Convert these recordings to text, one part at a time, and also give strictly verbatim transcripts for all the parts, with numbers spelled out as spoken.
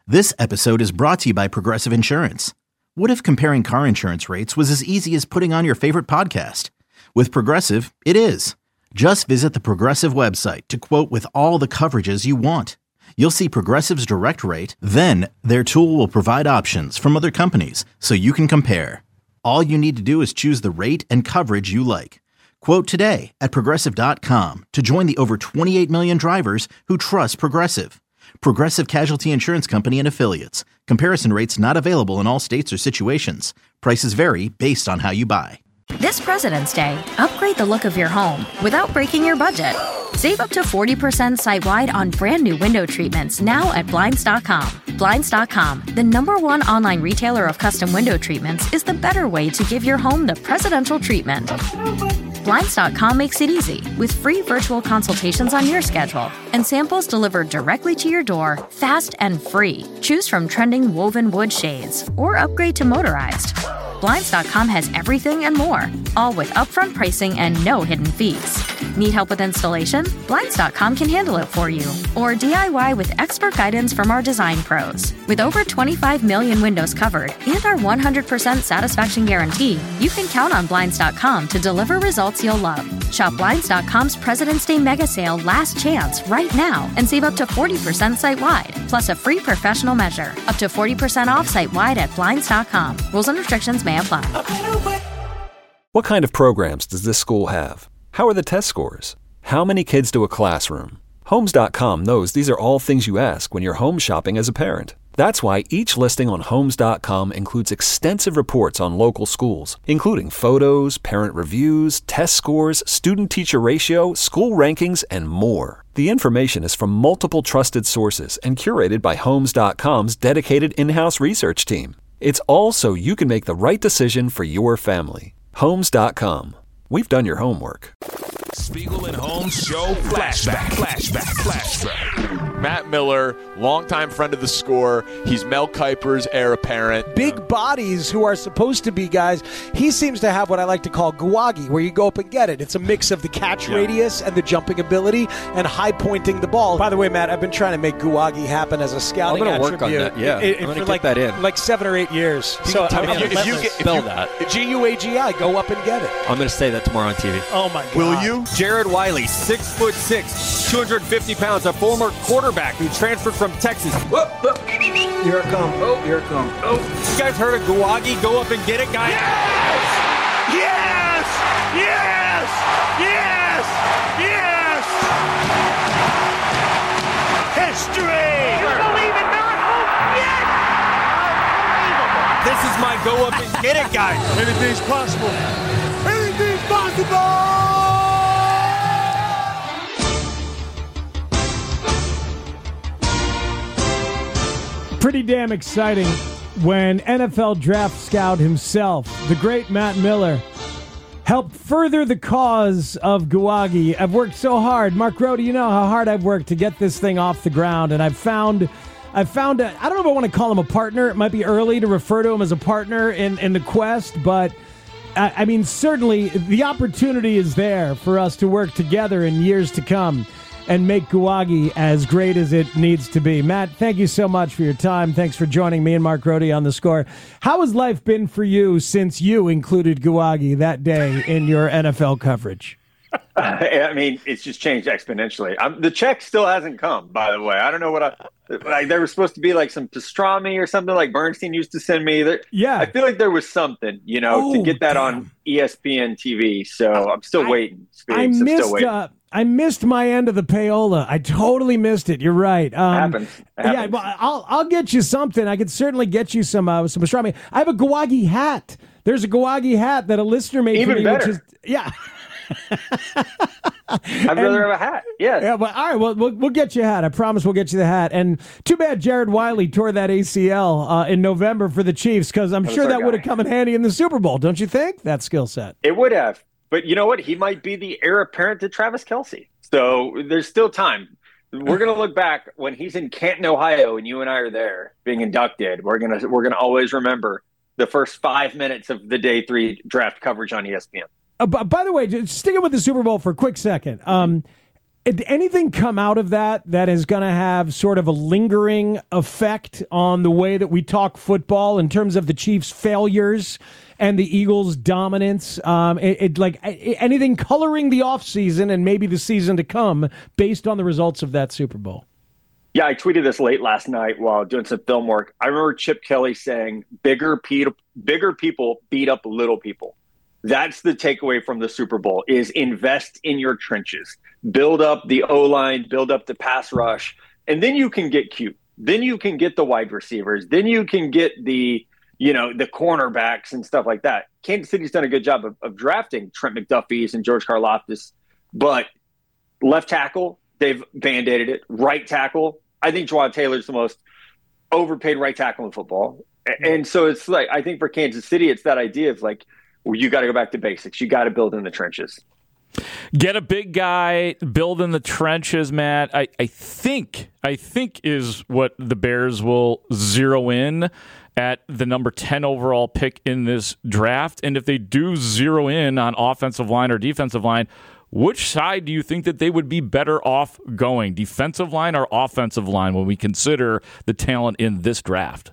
This episode is brought to you by Progressive Insurance. What if comparing car insurance rates was as easy as putting on your favorite podcast? With Progressive, it is. Just visit the Progressive website to quote with all the coverages you want. You'll see Progressive's direct rate, then their tool will provide options from other companies so you can compare. All you need to do is choose the rate and coverage you like. Quote today at progressive dot com to join the over twenty-eight million drivers who trust Progressive. Progressive Casualty Insurance Company and Affiliates. Comparison rates not available in all states or situations. Prices vary based on how you buy. This President's Day, upgrade the look of your home without breaking your budget. Save up to forty percent site-wide on brand new window treatments now at Blinds dot com. Blinds dot com, the number one online retailer of custom window treatments, is the better way to give your home the presidential treatment. Blinds dot com makes it easy with free virtual consultations on your schedule and samples delivered directly to your door, fast and free. Choose from trending woven wood shades or upgrade to motorized. Blinds dot com has everything and more, all with upfront pricing and no hidden fees. Need help with installation? Blinds dot com can handle it for you. Or D I Y with expert guidance from our design pros. With over twenty-five million windows covered and our one hundred percent satisfaction guarantee, you can count on Blinds dot com to deliver results you'll love. Shop Blinds dot com's President's Day Mega Sale Last Chance right now and save up to forty percent site-wide, plus a free professional measure. Up to forty percent off site-wide at Blinds dot com. Rules and restrictions may apply. What kind of programs does this school have? How are the test scores? How many kids to a classroom? Homes dot com knows these are all things you ask when you're home shopping as a parent. That's why each listing on Homes dot com includes extensive reports on local schools, including photos, parent reviews, test scores, student-teacher ratio, school rankings, and more. The information is from multiple trusted sources and curated by Homes dot com's dedicated in-house research team. It's all so you can make the right decision for your family. Homes dot com. We've done your homework. Spiegel and Holmes Show Flashback. Flashback. Flashback. Matt Miller, longtime friend of the Score. He's Mel Kiper's heir apparent. Big bodies who are supposed to be guys. He seems to have what I like to call guwagi, where you go up and get it. It's a mix of the catch yeah. radius and the jumping ability and high pointing the ball. By the way, Matt, I've been trying to make guwagi happen as a scouting I'm attribute. I'm going to work on that, yeah. It, it, I'm going to get like, that in. Like seven or eight years. You so tell I me mean, if you you spell that. G U A G I, go up and get it. I'm going to say that tomorrow on T V. Oh, my God. Will you? Jared Wiley, six foot six, two hundred fifty pounds, a former quarterback who transferred from Texas. Whoop, whoop. Here it comes. Oh, here it comes. Oh, you guys heard of Guwagi? Go up and get it, guys. Yes! Yes! Yes! Yes! Yes! History! You believe it not? Oh, yes! Unbelievable! This is my go up and get it, guys. Anything's possible. Anything's possible! Pretty damn exciting when N F L draft scout himself, the great Matt Miller, helped further the cause of Guwagi. I've worked so hard. Mark Grote, you know how hard I've worked to get this thing off the ground, and I've found, I've found, a, I don't know if I want to call him a partner. It might be early to refer to him as a partner in, in the quest, but I, I mean, certainly the opportunity is there for us to work together in years to come and make Guwagi as great as it needs to be. Matt, thank you so much for your time. Thanks for joining me and Mark Grote on The Score. How has life been for you since you included Guwagi that day in your N F L coverage? I mean, it's just changed exponentially. I'm, the check still hasn't come, by the way. I don't know what I like. There was supposed to be like some pastrami or something like Bernstein used to send me. There, yeah, I feel like there was something, you know, oh, to get that damn. on E S P N T V. So I'm still I, waiting. Speaks, I I'm missed. still waiting. Uh, I missed my end of the payola. I totally missed it. You're right. Um, happens. happens. Yeah, well, I'll I'll get you something. I could certainly get you some uh, some pastrami. I have a Guwagi hat. There's a Guwagi hat that a listener made Even for me. better. Which is, yeah. I'd rather have a hat. Yes. Yeah, but all right, well, we'll we'll get you a hat. I promise we'll get you the hat. And too bad Jared Wiley tore that A C L uh, in November for the Chiefs, because I'm That was sure our that guy. would have come in handy in the Super Bowl, don't you think? That skill set. It would have. But you know what? He might be the heir apparent to Travis Kelce. So there's still time. We're gonna look back when he's in Canton, Ohio, and you and I are there being inducted. We're gonna we're gonna always remember the first five minutes of the day three draft coverage on E S P N. Uh, b- by the way, just sticking with the Super Bowl for a quick second. Um, Did anything come out of that that is going to have sort of a lingering effect on the way that we talk football in terms of the Chiefs' failures and the Eagles' dominance? Um, it, it like anything coloring the offseason and maybe the season to come based on the results of that Super Bowl? Yeah, I tweeted this late last night while doing some film work. I remember Chip Kelly saying, bigger, pe- bigger people beat up little people. That's the takeaway from the Super Bowl is invest in your trenches, build up the O-line, build up the pass rush, and then you can get cute. Then you can get the wide receivers. Then you can get the, you know, the cornerbacks and stuff like that. Kansas City's done a good job of, of drafting Trent McDuffie's and George Karlaftis, but left tackle, they've band-aided it. Right tackle, I think Jawad Taylor's the most overpaid right tackle in football. And so it's like, I think for Kansas City, it's that idea of like, well, you got to go back to basics. You got to build in the trenches. Get a big guy, build in the trenches, Matt. I, I think I think is what the Bears will zero in at the number ten overall pick in this draft. And if they do zero in on offensive line or defensive line, which side do you think that they would be better off going, defensive line or offensive line, when we consider the talent in this draft?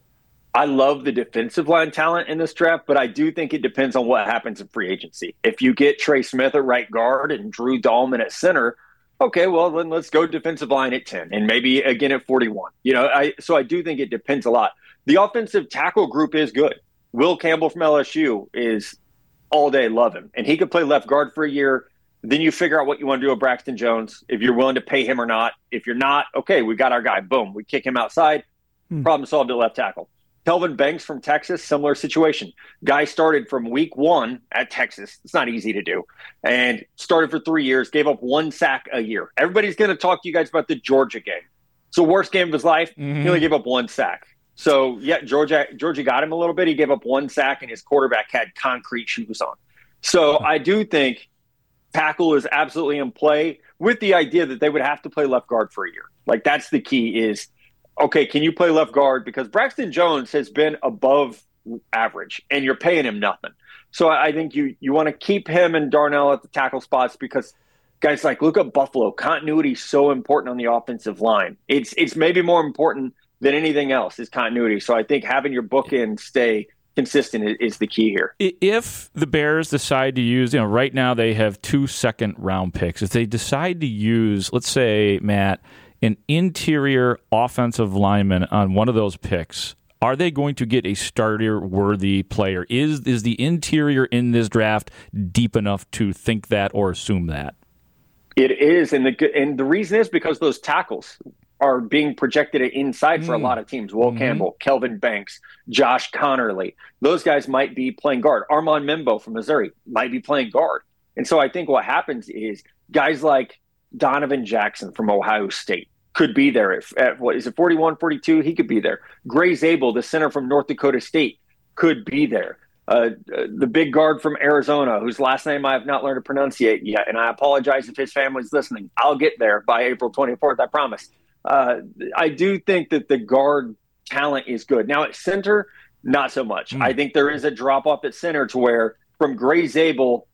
I love the defensive line talent in this draft, but I do think it depends on what happens in free agency. If you get Trey Smith at right guard and Drew Dahlman at center, okay, well, then let's go defensive line at ten and maybe again at forty-one. You know, I so I do think it depends a lot. The offensive tackle group is good. Will Campbell from L S U is all day, love him. And he could play left guard for a year. Then you figure out what you want to do with Braxton Jones, if you're willing to pay him or not. If you're not, okay, we got our guy. Boom, we kick him outside. Hmm. Problem solved at left tackle. Kelvin Banks from Texas, similar situation. Guy started from week one at Texas. It's not easy to do. And started for three years, gave up one sack a year. Everybody's going to talk to you guys about the Georgia game. It's the worst game of his life. Mm-hmm. He only gave up one sack. So, yeah, Georgia Georgia got him a little bit. He gave up one sack, and his quarterback had concrete shoes on. So I do think tackle is absolutely in play with the idea that they would have to play left guard for a year. Like, that's the key is, okay, can you play left guard? Because Braxton Jones has been above average, and you're paying him nothing. So I think you you want to keep him and Darnell at the tackle spots because guys like look at Buffalo. Continuity is so important on the offensive line. It's it's maybe more important than anything else is continuity. So I think having your bookend stay consistent is, is the key here. If the Bears decide to use, you know, right now they have two second round picks. If they decide to use, let's say, Matt, an interior offensive lineman on one of those picks, are they going to get a starter-worthy player? Is is the interior in this draft deep enough to think that or assume that? It is, and the and the reason is because those tackles are being projected at inside mm. for a lot of teams. Will mm-hmm. Campbell, Kelvin Banks, Josh Connerly. Those guys might be playing guard. Armand Membo from Missouri might be playing guard. And so I think what happens is guys like Donovan Jackson from Ohio State could be there at, at what is it, forty-one, forty-two? He could be there. Gray Zabel, the center from North Dakota State, could be there. Uh, the big guard from Arizona, whose last name I have not learned to pronunciate yet, and I apologize if his family's listening. I'll get there by April twenty-fourth, I promise. Uh, I do think that the guard talent is good. Now at center, not so much. Mm. I think there is a drop-off at center to where from Gray Zabel,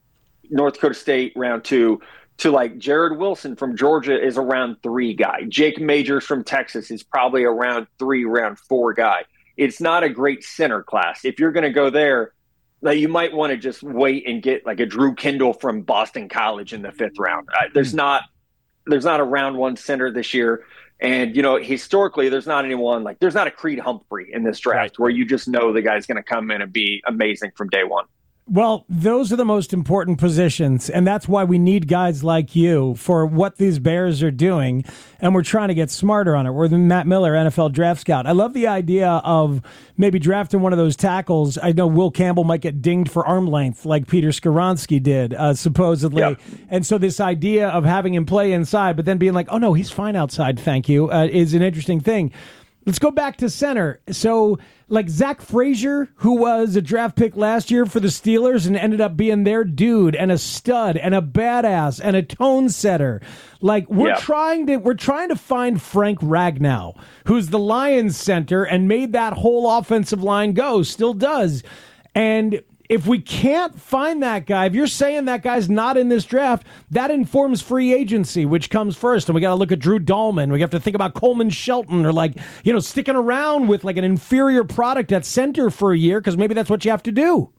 North Dakota State, round two, to like Jared Wilson from Georgia is a round three guy. Jake Majors from Texas is probably a round three, round four guy. It's not a great center class. If you're going to go there, like, you might want to just wait and get like a Drew Kendall from Boston College in the fifth round. Uh, there's not there's not a round one center this year. And, you know, historically, there's not anyone like there's not a Creed Humphrey in this draft right. where you just know the guy's going to come in and be amazing from day one. Well, those are the most important positions, and that's why we need guys like you for what these Bears are doing, and we're trying to get smarter on it. We're the Matt Miller, N F L Draft Scout. I love the idea of maybe drafting one of those tackles. I know Will Campbell might get dinged for arm length like Peter Skoronski did, uh, supposedly. Yep. And so this idea of having him play inside, but then being like, oh, no, he's fine outside, thank you, uh, is an interesting thing. Let's go back to center. So, like Zach Frazier, who was a draft pick last year for the Steelers and ended up being their dude and a stud and a badass and a tone setter. Like we're yeah. trying to we're trying to find Frank Ragnow, who's the Lions center and made that whole offensive line go, still does. And if we can't find that guy, if you're saying that guy's not in this draft, that informs free agency, which comes first. And we got to look at Drew Dahlman. We have to think about Coleman Shelton, or like, you know, sticking around with like an inferior product at center for a year, because maybe that's what you have to do.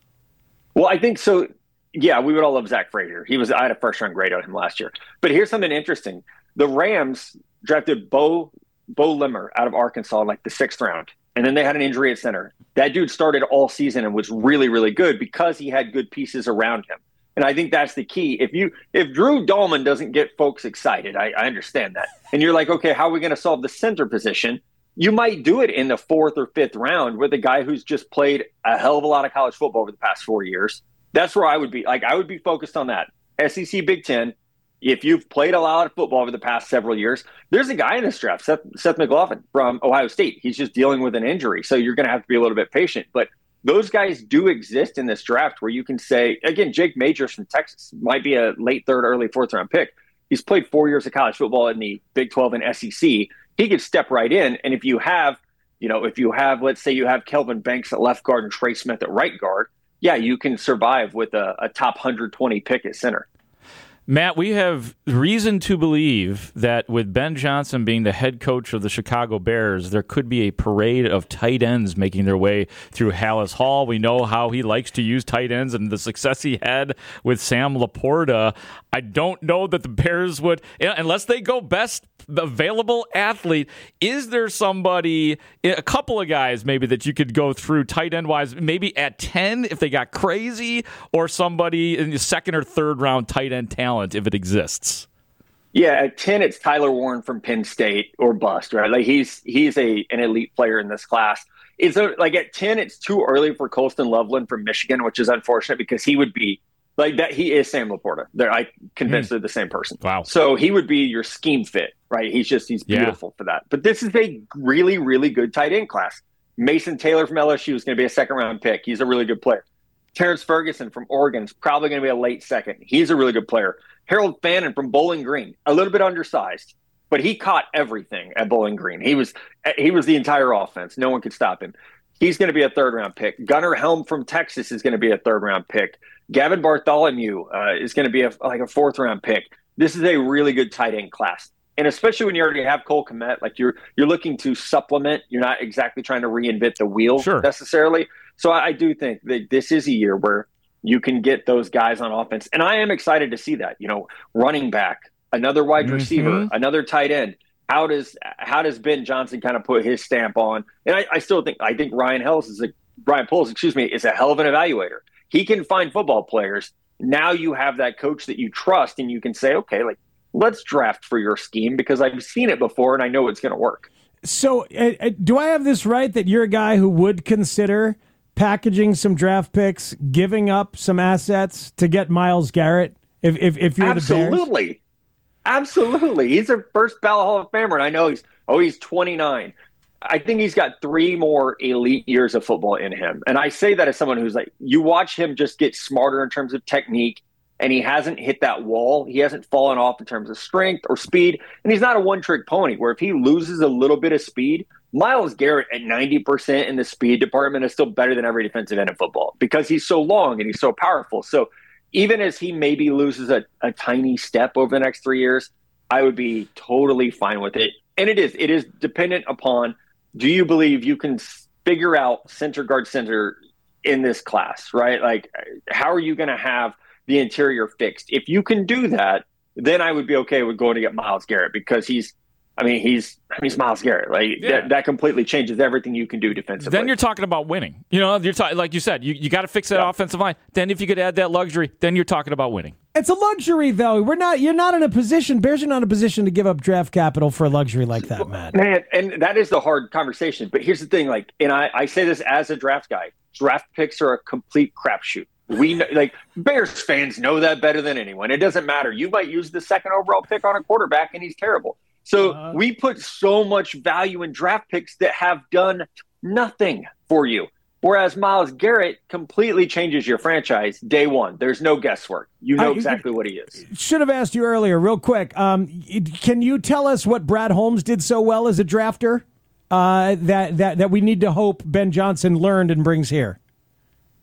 Well, I think so. Yeah, we would all love Zach Frazier. He was, I had a first round grade on him last year. But here's something interesting. The Rams drafted Bo, Bo Limmer out of Arkansas in like the sixth round. And then they had an injury at center. That dude started all season and was really, really good because he had good pieces around him. And I think that's the key. If you, if Drew Dahlman doesn't get folks excited, I, I understand that. And you're like, okay, how are we going to solve the center position? You might do it in the fourth or fifth round with a guy who's just played a hell of a lot of college football over the past four years. That's where I would be. Like, I would be focused on that. S E C, Big Ten. If you've played a lot of football over the past several years, there's a guy in this draft, Seth, Seth McLaughlin from Ohio State. He's just dealing with an injury, so you're going to have to be a little bit patient. But those guys do exist in this draft where you can say, again, Jake Majors from Texas might be a late third, early fourth round pick. He's played four years of college football in the Big twelve and S E C. He could step right in, and if you have, you know, if you have, let's say you have Kelvin Banks at left guard and Trey Smith at right guard, yeah, you can survive with a, a top one hundred twenty pick at center. Matt, we have reason to believe that with Ben Johnson being the head coach of the Chicago Bears, there could be a parade of tight ends making their way through Hallis Hall. We know how he likes to use tight ends and the success he had with Sam Laporta. I don't know that the Bears would, unless they go best available athlete, is there somebody, a couple of guys maybe that you could go through tight end wise, maybe at ten if they got crazy, or somebody in the second or third round tight end talent if it exists? Yeah, at ten it's Tyler Warren from Penn State or bust, right? Like he's he's a an elite player in this class. It's a, like at ten it's too early for Colston Loveland from Michigan, which is unfortunate because he would be like that. He is Sam Laporta. They're I convinced mm. they're the same person. Wow. So he would be your scheme fit, right? He's just he's beautiful yeah. for that. But this is a really, really good tight end class. Mason Taylor from L S U is going to be a second round pick. He's a really good player. Terrence Ferguson from Oregon is probably going to be a late second. He's a really good player. Harold Fannin from Bowling Green, a little bit undersized, but he caught everything at Bowling Green. He was he was the entire offense. No one could stop him. He's going to be a third round pick. Gunnar Helm from Texas is going to be a third round pick. Gavin Bartholomew uh, is going to be a, like a fourth round pick. This is a really good tight end class. And especially when you already have Cole Kmet, like you're you're looking to supplement. You're not exactly trying to reinvent the wheel sure. necessarily. So I, I do think that this is a year where you can get those guys on offense. And I am excited to see that. You know, running back, another wide mm-hmm. receiver, another tight end. How does how does Ben Johnson kind of put his stamp on? And I, I still think I think Ryan Hells is a Ryan Poles, excuse me, is a hell of an evaluator. He can find football players. Now you have that coach that you trust, and you can say, okay, like let's draft for your scheme because I've seen it before and I know it's going to work. So, uh, do I have this right that you're a guy who would consider packaging some draft picks, giving up some assets to get Myles Garrett if if, if you're Absolutely. the Bears? Absolutely. Absolutely. He's a first ballot Hall of Famer, and I know he's oh he's twenty-nine. I think he's got three more elite years of football in him. And I say that as someone who's like, you watch him just get smarter in terms of technique, and he hasn't hit that wall. He hasn't fallen off in terms of strength or speed, and he's not a one-trick pony where if he loses a little bit of speed, Myles Garrett at ninety percent in the speed department is still better than every defensive end in football because he's so long and he's so powerful. So even as he maybe loses a, a tiny step over the next three years, I would be totally fine with it. And it is, it is dependent upon, do you believe you can figure out center guard center in this class, right? Like, how are you going to have the interior fixed? If you can do that, then I would be okay with going to get Myles Garrett because he's, I mean, he's I mean, he's Myles Garrett. Like yeah. that, that completely changes everything you can do defensively. Then you're talking about winning. You know, you're talking like you said, you, you got to fix that yeah. offensive line. Then if you could add that luxury, then you're talking about winning. It's a luxury, though. We're not. You're not in a position. Bears are not in a position to give up draft capital for a luxury like that, Matt. Man, and that is the hard conversation. But here's the thing: like, and I, I say this as a draft guy. Draft picks are a complete crapshoot. We know, like Bears fans know that better than anyone. It doesn't matter. You might use the second overall pick on a quarterback, and he's terrible. So uh, we put so much value in draft picks that have done nothing for you. Whereas Myles Garrett completely changes your franchise day one. There's no guesswork. You know exactly what he is. Should have asked you earlier, real quick. Um, can you tell us what Brad Holmes did so well as a drafter uh, that, that, that we need to hope Ben Johnson learned and brings here?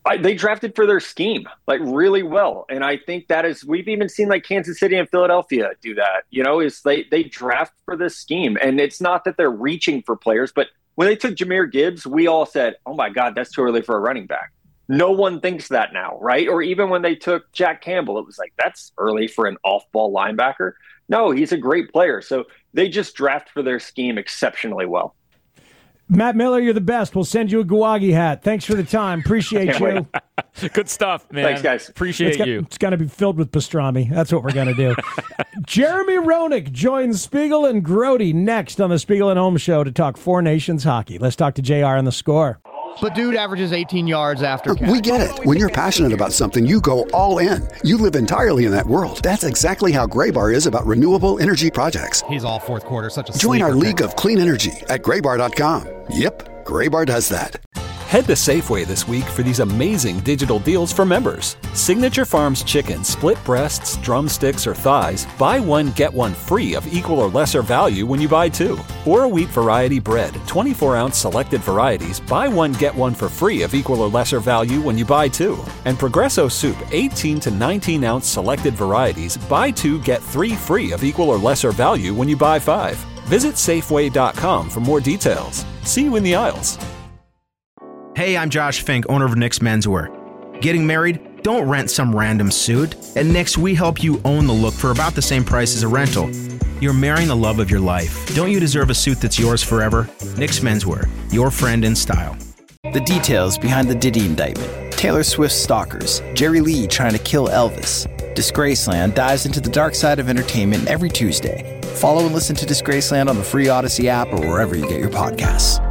I, they drafted for their scheme, like really well. And I think that is, we've even seen like Kansas City and Philadelphia do that, you know, is they, they draft for this scheme. And it's not that they're reaching for players, but when they took Jahmyr Gibbs, we all said, oh my God, that's too early for a running back. No one thinks that now, right? Or even when they took Jack Campbell, it was like, that's early for an off-ball linebacker. No, he's a great player. So they just draft for their scheme exceptionally well. Matt Miller, you're the best. We'll send you a Guwagi hat. Thanks for the time. Appreciate you. Good stuff, man. Thanks, guys. Appreciate it's got, you. It's got to be filled with pastrami. That's what we're going to do. Jeremy Roenick joins Spiegel and Grody next on the Spiegel and Holmes Show to talk Four Nations hockey. Let's talk to J R on the score. But dude averages eighteen yards after catch. We get it. When you're passionate about something, you go all in. You live entirely in that world. That's exactly how Graybar is about renewable energy projects. He's all fourth quarter. Such a Join our sleeper league pick. of clean energy at graybar dot com. Yep, Graybar does that. Head to Safeway this week for these amazing digital deals for members. Signature Farms chicken, split breasts, drumsticks, or thighs. Buy one, get one free of equal or lesser value when you buy two. Or a wheat variety bread, twenty-four ounce selected varieties. Buy one, get one for free of equal or lesser value when you buy two. And Progresso soup, eighteen to nineteen ounce selected varieties. Buy two, get three free of equal or lesser value when you buy five. Visit Safeway dot com for more details. See you in the aisles. Hey, I'm Josh Fink, owner of Nick's Menswear. Getting married? Don't rent some random suit. At Nick's, we help you own the look for about the same price as a rental. You're marrying the love of your life. Don't you deserve a suit that's yours forever? Nick's Menswear, your friend in style. The details behind the Diddy indictment. Taylor Swift's stalkers. Jerry Lee trying to kill Elvis. Disgraceland dives into the dark side of entertainment every Tuesday. Follow and listen to Disgraceland on the free Odyssey app or wherever you get your podcasts.